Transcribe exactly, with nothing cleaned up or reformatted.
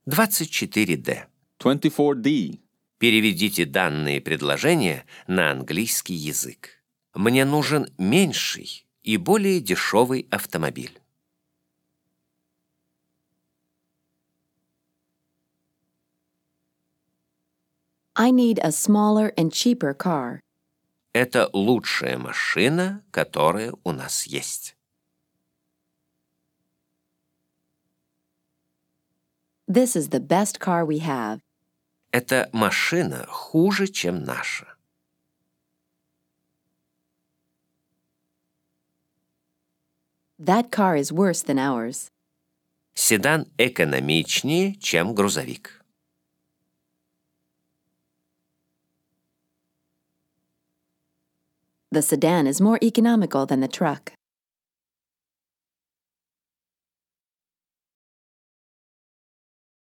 двадцать четыре дэ. twenty-four D. Переведите данные предложения на английский язык. Мне нужен меньший и более дешевый автомобиль. I need a smaller and cheaper car. Это лучшая машина, которая у нас есть. This is the best car we have. Эта машина хуже, чем наша. That car is worse than ours. Седан экономичнее, чем грузовик. The sedan is more economical than the truck.